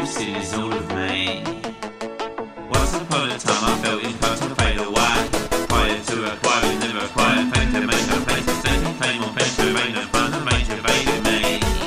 you've seen is all of me. Once upon a time I felt inclined to fade away. Prior to acquiring, never acquired. Fame to make a place to stay to claim on fame to rain and fun and rage evaded me.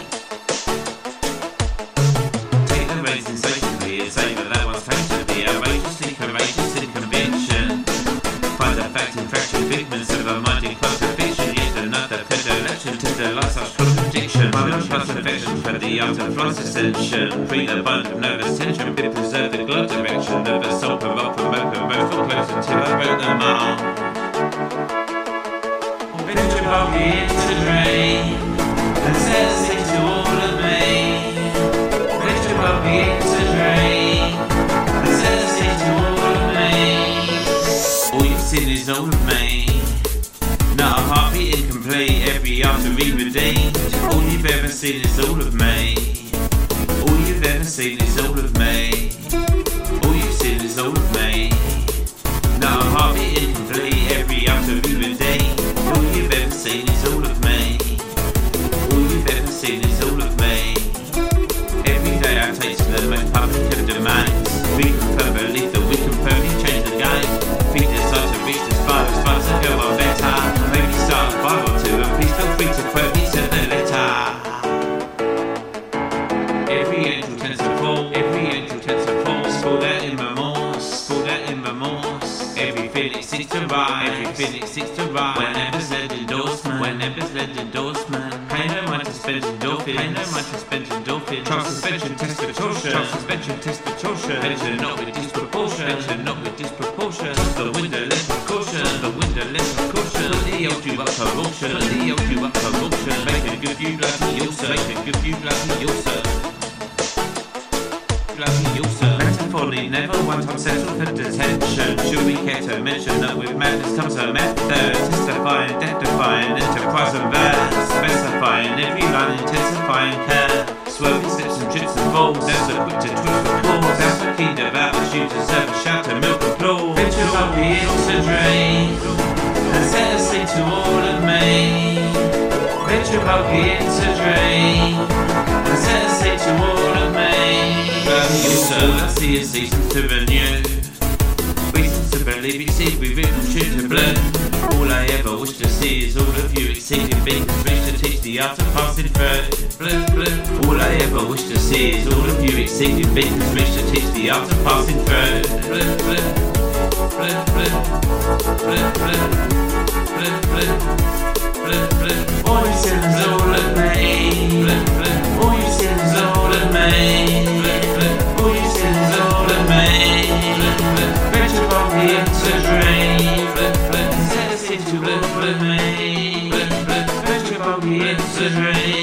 Take the reins insatiably and say that that was fame to be outrageously courageous in conviction. Find a fact in fraction figments of a mind in close fiction. Yet another predilection to the light such contradiction. My love plus affection for the art of floss ascension. Free the bond of nervous tension, but preserve the glow direction of a soul promote for close until I wrote them all. Venture Bobby into drain and says into all of me. Venture Bobby into drain and says into all of me. All you've seen is all of me. Not a heartbeat incomplete, every artery redeemed. All you've ever seen is all of me. All you've ever seen is all of me. All you've seen is all of me. Not a heartbeat incomplete, every artery redeemed. All you've ever seen is all of me. All you've ever seen is all of me. Every day I take to the most public of domains. We confirm belief that we can firmly change the game. Feed decide to reach as far as I go on better. Maybe start a bar or two and please feel free to quote me to the letter. Every angel tends to fall, every angel tends to fall. Fall out in remorse, fall out in remorse. Every phoenix seeks to rise, every phoenix seeks to rise. When embers led endorsement, when embers led endorsement. Pay no mind to spend endorphins, pay no mind to spend endorphins. Trial suspension, test for torture, trial suspension, test for torture. Venture not with disproportion, venture not with disproportion. The window less precaution, the window less precaution. Put the old you up for auction, put the old you up for auction. Make a good view bloody yourself, make a good view bloody yourself. Metaphorically, never one time settle for detention. Should we care to mention that with madness comes a method? Testifying, death-defying, enterprise and verse. Specifying every line, intensifying care. Swerving steps and trips and falls. That's a quick to twist the claws. That's the key to balance. You deserve a shout to milk applause. Venture will be into drain and set us into all of me. Venture will be into drain and set us into all of me. I see a season to renew. Reasons to believe exceed, we've written shoot to blue. All I ever wish to see is all of you exceeding beacons reach to teach the art of passing through. Blue, blue. All I ever wish to see is all of you exceeding beacons reach to teach the art of passing through. Blue, blue. Blue, blue. Blue, blue. Blue, blue. Blue, blue. All you see is all of me. Blue, blue. All you see is all of me. All you see is all of me. Venture Bobby into drain. Set us into all of me. Venture Bobby into drain.